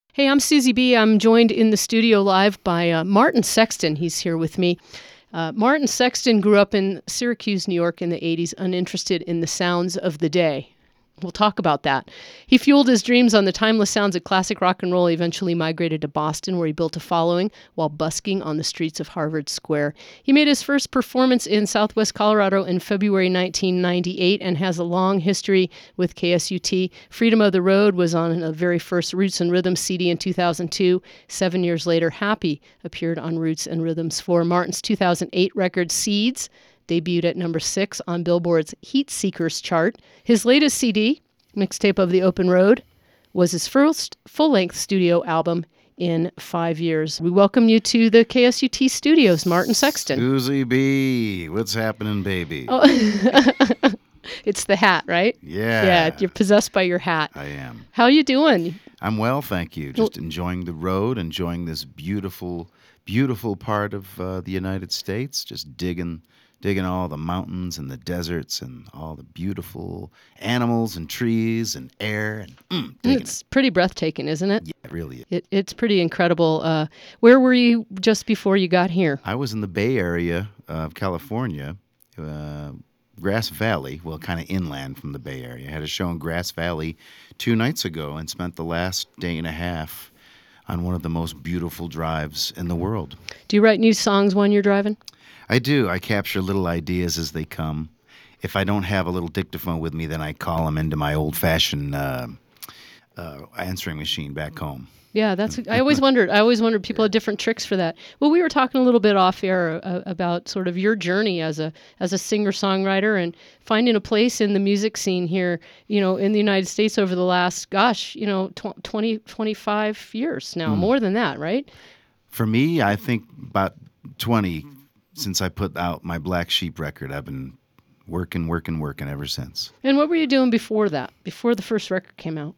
Hey, I'm Susie B. I'm joined in the studio live by Martin Sexton. He's here with me. Martin Sexton grew up in Syracuse, New York in the 80s, uninterested in the sounds of the day. We'll talk about that. He fueled his dreams on the timeless sounds of classic rock and roll. He eventually migrated to Boston, where he built a following while busking on the streets of Harvard Square. He made his first performance in Southwest Colorado in February 1998 and has a long history with KSUT. Freedom of the Road was on the very first Roots and Rhythms CD in 2002. 7 years later, Happy appeared on Roots and Rhythms for Martin's 2008 record Seeds. Debuted at number 6 on Billboard's Heat Seekers chart. His latest CD, Mixtape of the Open Road, was his first full-length studio album in 5 years. We welcome you to the KSUT studios, Martin Sexton. Susie B, what's happening, baby? Oh. It's the hat, right? Yeah. Yeah, you're possessed by your hat. I am. How you doing? I'm well, thank you. Just enjoying the road, enjoying this beautiful, beautiful part of the United States. Just digging all the mountains and the deserts and all the beautiful animals and trees and air. And It's pretty breathtaking, isn't it? Yeah, it really is. It's pretty incredible. Where were you just before you got here? I was in the Bay Area of California, Grass Valley, well, kind of inland from the Bay Area. I had a show in Grass Valley 2 nights ago and spent the last day and a half on one of the most beautiful drives in the world. Do you write new songs when you're driving? I do. I capture little ideas as they come. If I don't have a little dictaphone with me, then I call them into my old-fashioned answering machine back home. Yeah, I always wondered. People had different tricks for that. Well, we were talking a little bit off air about sort of your journey as a singer-songwriter and finding a place in the music scene here, in the United States over the last, 20, 25 years now, more than that, right? For me, I think about 20. Since I put out my Black Sheep record, I've been working ever since. And what were you doing before that, before the first record came out?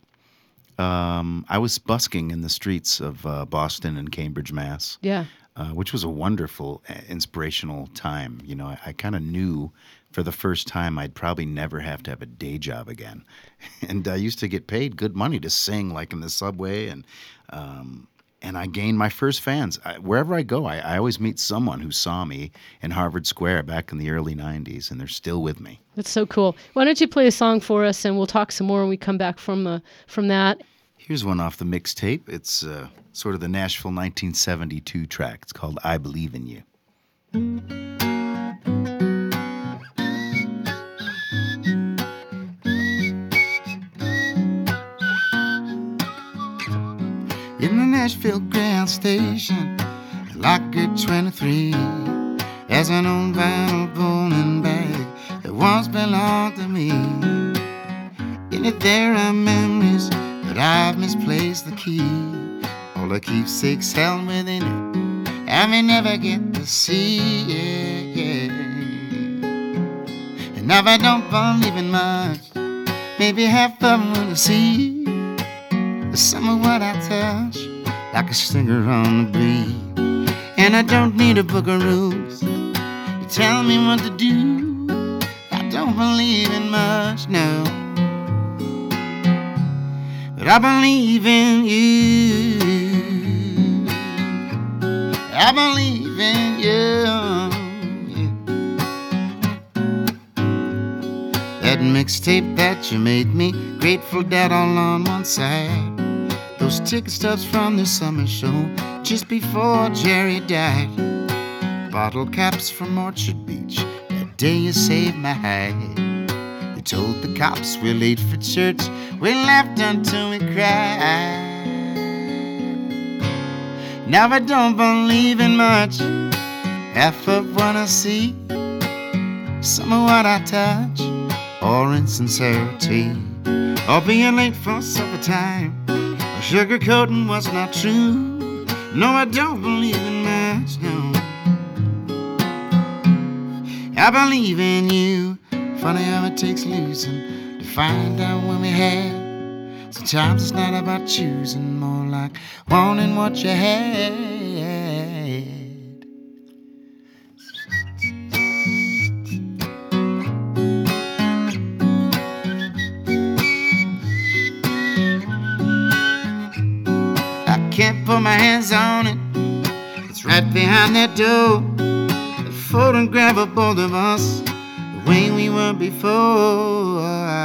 I was busking in the streets of Boston and Cambridge, Mass. Yeah. Which was a wonderful, inspirational time. I kind of knew for the first time I'd probably never have to have a day job again. And I used to get paid good money to sing, like in the subway, and I gained my first fans. Wherever I go, I always meet someone who saw me in Harvard Square back in the early 90s, and they're still with me. That's so cool. Why don't you play a song for us, and we'll talk some more when we come back from that. Here's one off the mixtape. It's sort of the Nashville 1972 track. It's called I Believe in You. In the Nashville Grand Station, Locker 23, there's an old vinyl bowling bag that once belonged to me. In it there are memories, but I've misplaced the key. All the keepsakes held within it, I may never get to see it. And if I don't believe in much, maybe half of them will see. Some of what I touch, like a stinger on the beat. And I don't need a book of rules to tell me what to do. I don't believe in much, no, but I believe in you. I believe in you. That mixtape that you made me, Grateful Dead all on one side. Those ticket stubs from the summer show just before Jerry died. Bottle caps from Orchard Beach, that day you saved my hide. You told the cops we're late for church, we laughed until we cried. Now I don't believe in much, half of what I see, some of what I touch, or insincerity, or being late for supper time. Sugarcoating was not true. No, I don't believe in much, no. I believe in you. Funny how it takes losing to find out when we have. Sometimes it's not about choosing, more like wanting what you had. can't put my hands on it. It's right behind that door. The photograph of both of us, the way we were before.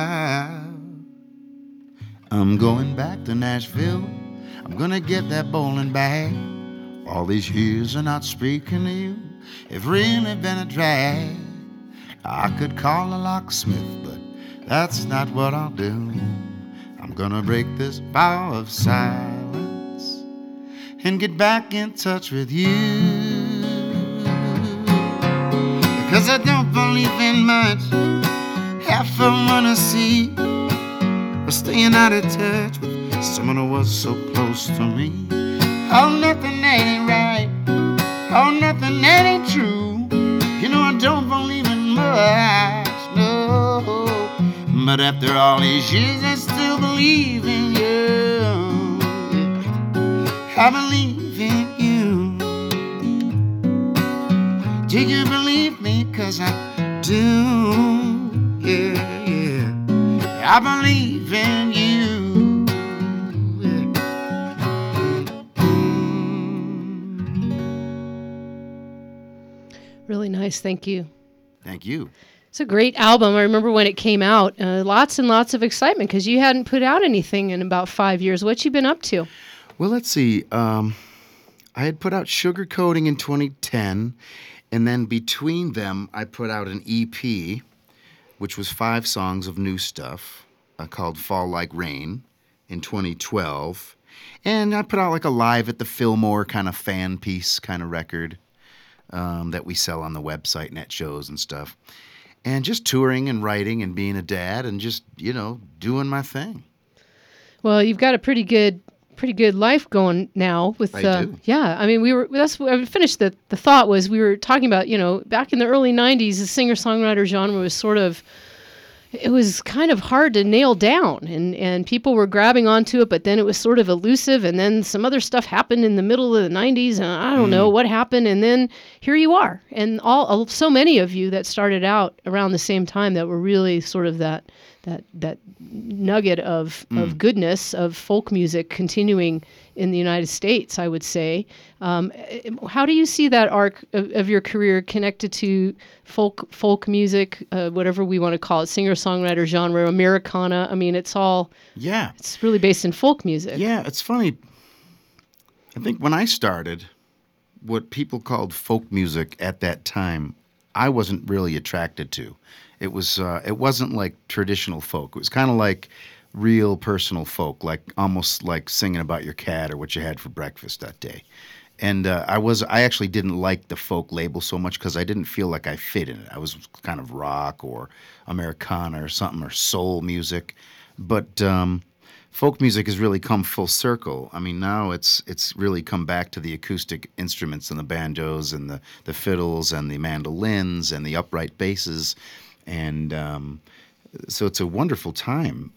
I'm going back to Nashville. I'm gonna get that bowling bag. All these years of not speaking to you have really been a drag. I could call a locksmith, but that's not what I'll do. I'm gonna break this vow of silence and get back in touch with you. Because I don't believe in much, half I wanna see, or staying out of touch with someone who was so close to me. Oh, nothing that ain't right, oh, nothing that ain't true. You know I don't believe in much, no. But after all these years I still believe in you. I believe in you. Do you believe me? 'Cause I do, yeah, yeah. I believe in you. Really nice. Thank you. Thank you. It's a great album. I remember when it came out, lots and lots of excitement because you hadn't put out anything in about 5 years. What you been up to? Well, let's see. I had put out Sugarcoating in 2010, and then between them, I put out an EP, which was 5 songs of new stuff called Fall Like Rain in 2012. And I put out like a Live at the Fillmore kind of fan piece kind of record that we sell on the website and at shows and stuff. And just touring and writing and being a dad and just, you know, doing my thing. Well, you've got a pretty good life going now with I do. Yeah, I mean I finished the thought was we were talking about, you know, back in the early 90s the singer-songwriter genre was sort of, it was kind of hard to nail down and people were grabbing onto it, but then it was sort of elusive, and then some other stuff happened in the middle of the 90s and I don't know what happened, and then here you are, and so many of you that started out around the same time that were really sort of that nugget of goodness of folk music continuing in the United States, I would say. How do you see that arc of your career connected to folk music, whatever we want to call it, singer-songwriter genre, Americana? I mean, it's really based in folk music. Yeah, it's funny. I think when I started, what people called folk music at that time, I wasn't really attracted to. It wasn't like traditional folk. It was kind of like real personal folk, like almost like singing about your cat or what you had for breakfast that day. And I actually didn't like the folk label so much because I didn't feel like I fit in it. I was kind of rock or Americana or something, or soul music. But folk music has really come full circle. I mean, now it's really come back to the acoustic instruments and the banjos and the fiddles and the mandolins and the upright basses. And so it's a wonderful time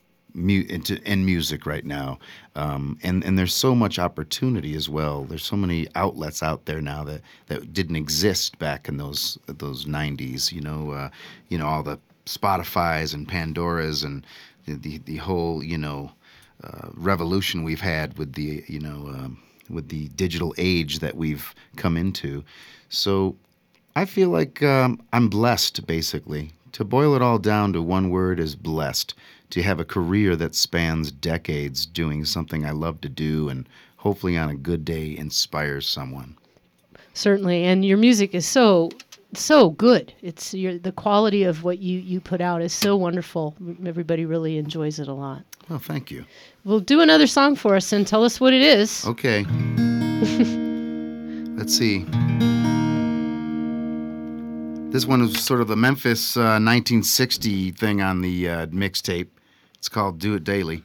in music right now. And there's so much opportunity as well. There's so many outlets out there now that didn't exist back in those 90s, you know, all the Spotifys and Pandoras and the whole, revolution we've had with with the digital age that we've come into. So I feel like I'm blessed, basically. To boil it all down to one word is blessed. To have a career that spans decades doing something I love to do and hopefully on a good day inspires someone. Certainly, and your music is so good. It's the quality of what you put out is so wonderful. Everybody really enjoys it a lot. Well, thank you. Well, do another song for us and tell us what it is. Okay. Let's see. This one is sort of the Memphis 1960 thing on the mixtape. It's called Do It Daily.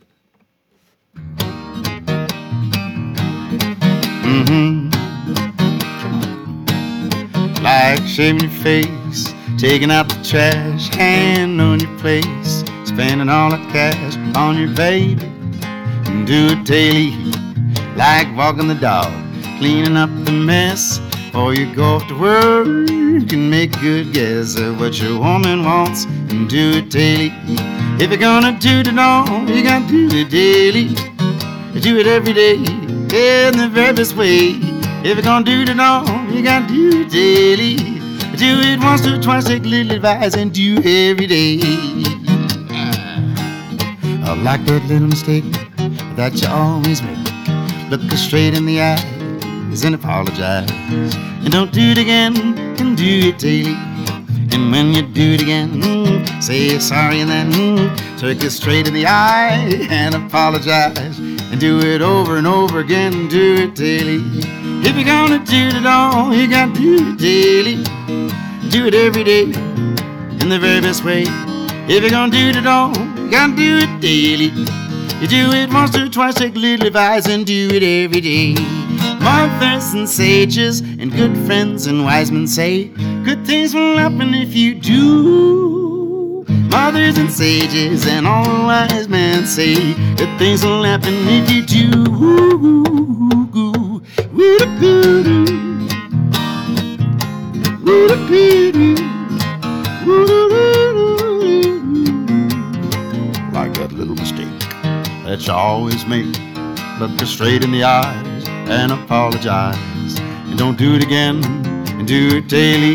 Like shaving your face, taking out the trash, hand on your place, spending all the cash on your baby. And do it daily, like walking the dog, cleaning up the mess, or you go off to work and make a good guess at what your woman wants, and do it daily. If you're gonna do it all, you gotta do it daily. Do it every day, in the very best way. If you're gonna do it all, you gotta do it daily. Do it once or twice, take little advice, and do every day. I like that little mistake that you always make. Look her straight in the eyes and apologize. And don't do it again, and do it daily. And when you do it again, say you're sorry and then look her straight in the eye and apologize. And do it over and over again, and do it daily. If you're gonna do it all, you gotta do it daily. Do it every day, in the very best way. If you're gonna do it all, you gotta do it daily. You do it once or twice, take little advice, and do it every day. Mothers and sages and good friends and wise men say good things will happen if you do. Mothers and sages and all the wise men say good things will happen if you do. Like that little mistake that you always make. Look her straight in the eyes and apologize. And don't do it again, and do it daily.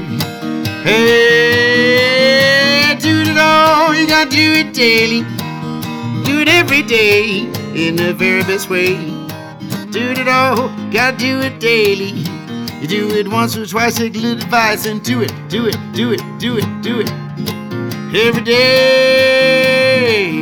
Hey, do it all, you gotta do it daily. Do it every day, in the very best way. Do it all, gotta do it daily. You do it once or twice, take a little advice, and do it, do it, do it, do it, do it every day.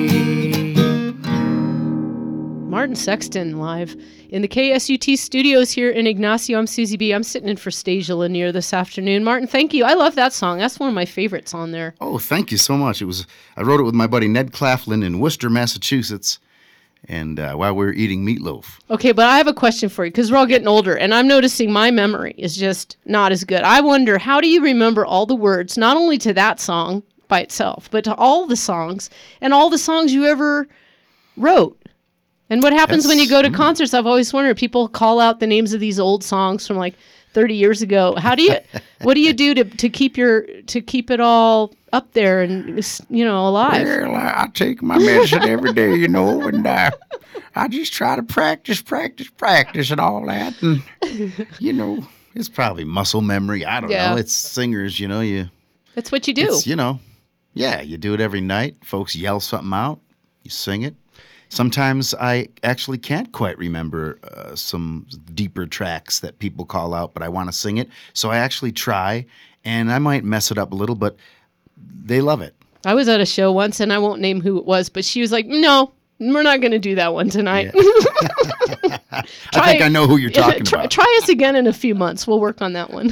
Martin Sexton live in the KSUT studios here in Ignacio. I'm Susie B. I'm sitting in for Stasia Lanier this afternoon. Martin, thank you. I love that song. That's one of my favorites on there. Oh, thank you so much. I wrote it with my buddy Ned Claflin in Worcester, Massachusetts, and while we were eating meatloaf. Okay, but I have a question for you, because we're all getting older, and I'm noticing my memory is just not as good. I wonder, how do you remember all the words, not only to that song by itself, but to all the songs, and all the songs you ever wrote? And what happens when you go to concerts? I've always wondered, people call out the names of these old songs from like 30 years ago. What do you do to keep it all up there and, alive? Well, I take my medicine every day, and I just try to practice and all that. And, it's probably muscle memory. I don't know. It's singers, That's what you do. It's, you do it every night. Folks yell something out. You sing it. Sometimes I actually can't quite remember some deeper tracks that people call out, but I want to sing it. So I actually try, and I might mess it up a little, but they love it. I was at a show once, and I won't name who it was, but she was like, no, we're not going to do that one tonight. Yeah. I think I know who you're talking about. Try us again in a few months. We'll work on that one.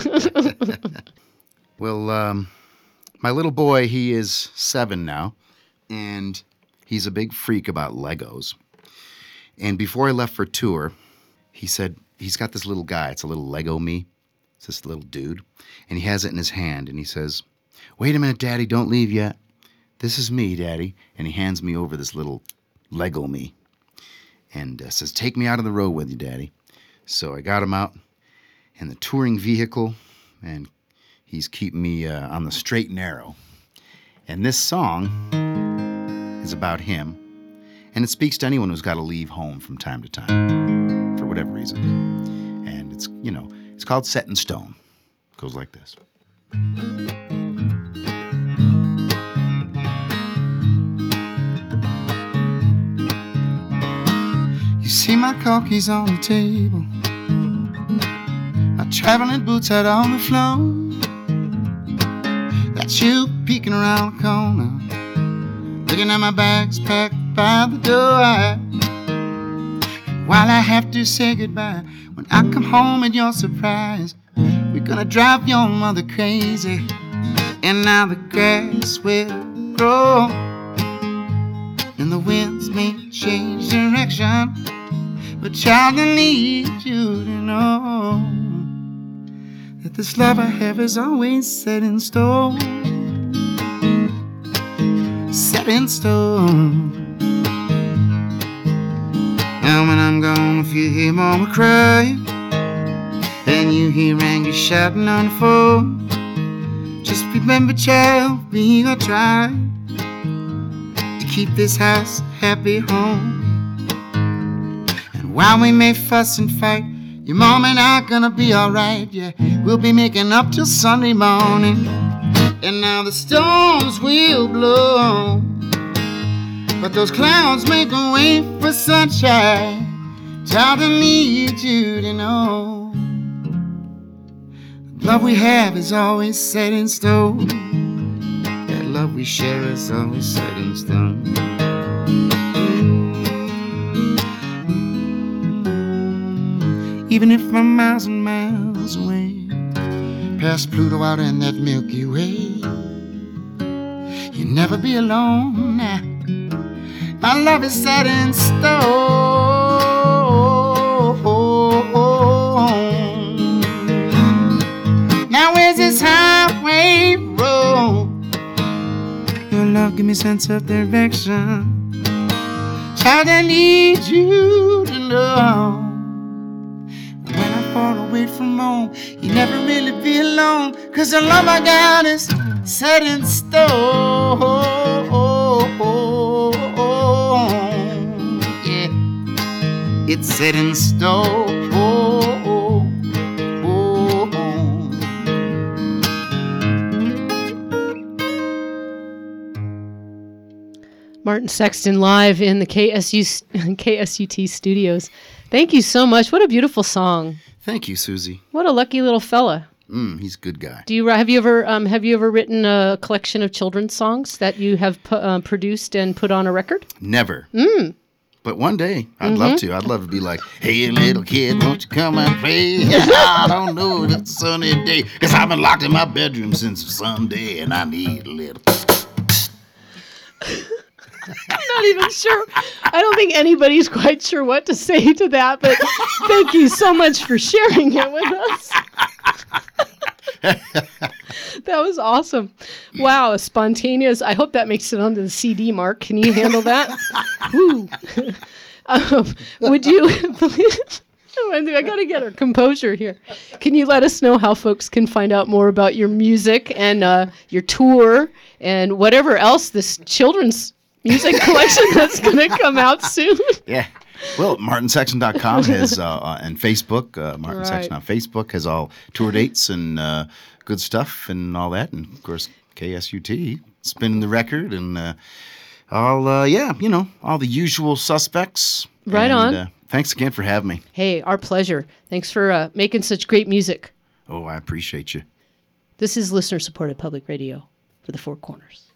Well, my little boy, he is 7 now, and he's a big freak about Legos. And before I left for tour, he said, he's got this little guy. It's a little Lego me. It's this little dude. And he has it in his hand. And he says, wait a minute, Daddy, don't leave yet. This is me, Daddy. And he hands me over this little Lego me. And says, take me out of the road with you, Daddy. So I got him out in the touring vehicle. And he's keeping me on the straight and narrow. And this song is about him, and it speaks to anyone who's got to leave home from time to time for whatever reason. And it's called Set in Stone. It goes like this. You see my car keys on the table, my traveling boots out on the floor. That's you peeking around the corner, looking at my bags packed by the door. While I have to say goodbye, when I come home and you're surprised, we're gonna drive your mother crazy, and now the grass will grow, and the winds may change direction, but child, I need you to know that this love I have is always set in stone. Set in stone. Now when I'm gone, if you hear mama cry and you hear anger shouting on the phone, just remember, child, we gonna try to keep this house happy home. And And while we may fuss and fight, your mom and I gonna be alright. Yeah, we'll be making up till Sunday morning. And now the storms will blow, but those clouds make a way for sunshine. Child, I need you to know, the love we have is always set in stone. That love we share is always set in stone. Even if I'm miles and miles away, past Pluto out in that Milky Way, you'll never be alone now. My love is set in stone. Now where's this highway road? Your love give me sense of direction. Child, I need you to know, when I'm far away from home, you never really be alone. 'Cause the love I got is set in stone. Yeah, it's set in stone. Martin Sexton live in the KSUT studios. Thank you so much. What a beautiful song. Thank you, Susie. What a lucky little fella. He's a good guy. Have you ever written a collection of children's songs that you have produced and put on a record? Never. But one day, I'd love to. I'd love to be like, hey, little kid, won't you come and play? I don't know, it's a sunny day, 'cause I've been locked in my bedroom since Sunday, and I need a little... I'm not even sure. I don't think anybody's quite sure what to say to that, but thank you so much for sharing it with us. That was awesome. Wow, spontaneous. I hope that makes it onto the CD, Mark. Can you handle that? Woo. Would you please... I got to get our composure here. Can you let us know how folks can find out more about your music and your tour and whatever else, this children's music collection that's going to come out soon? Yeah. Well, martinsexton.com has, and Facebook, Martin Sexton on Facebook has all tour dates and good stuff and all that. And, of course, KSUT, spinning the record and all the usual suspects. Right on. Thanks again for having me. Hey, our pleasure. Thanks for making such great music. Oh, I appreciate you. This is listener-supported public radio for the Four Corners.